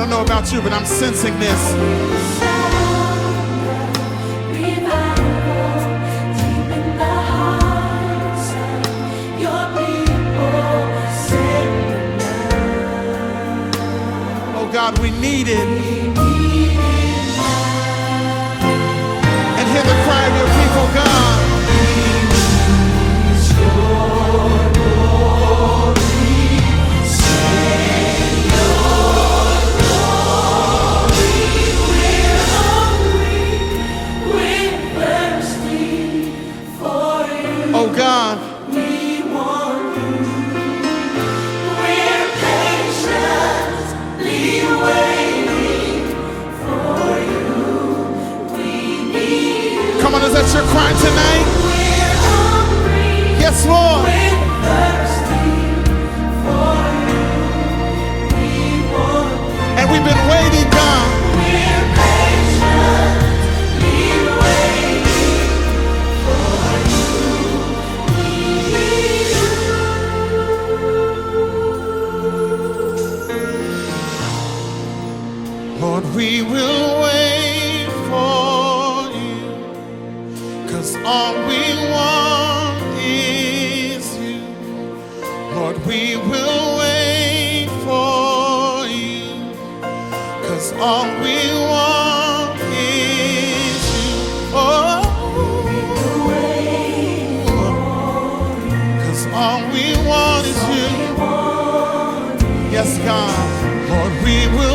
don't know about you, but I'm sensing this. Oh God, we need it. And hear the cry of your people, God. Oh God, We want you. We're patiently waiting for you. We need you. come on, is that your cry tonight? We're hungry. Yes, Lord. We're thirsty for you. We want you. And we've been waiting, God. We're patiently waiting for you. We need you. Lord, we will wait for you, 'cause all we want is you. Lord, we will wait for you, 'cause all we want is you. Oh, 'cause all we want is you. Yes, God. Lord, we will